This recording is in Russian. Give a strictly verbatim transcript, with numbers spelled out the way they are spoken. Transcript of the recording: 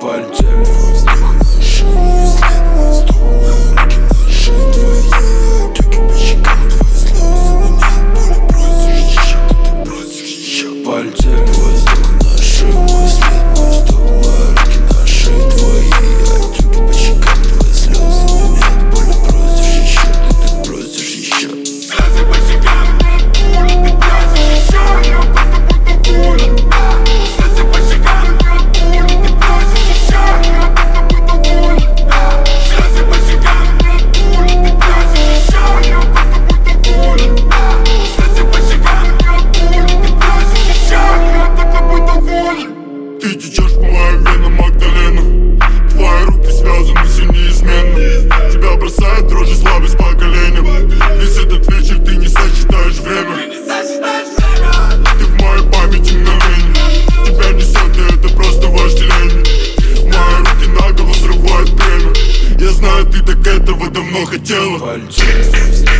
пальцем твой вздох на шее, след воздух, мои руки на шее твоей, отеки по щекам, твои слезы, но нет боли, просишь еще, ты просишь еще. Пальцем воздух на шее, мой след воздух, мои руки на шее твоей, отеки по щекам, твои слезы, но нет боли, просишь еще, ты просишь еще. Слезы по щекам, нет боли, ты просишь еще, я просто буду болен. Слезы по щекам, нет боли, ты просишь еще, я просто буду болен. Слезы по щекам, нет боли, ты просишь еще, я просто буду болен. Слезы по щекам, нет боли, ты просишь еще, я просто буду болен. Ты течешь по моим венам, Магдалена. Твои руки связаны все неизменно. Тебя бросает дрожь и слабость по коленям. Весь этот вечер ты не сочетаешь время. Ты в моей памяти мгновение. Тебя несет, и это просто вожделение. Мои руки наголо срывают время. Я знаю, ты так этого давно хотела. Пальцем твой вздох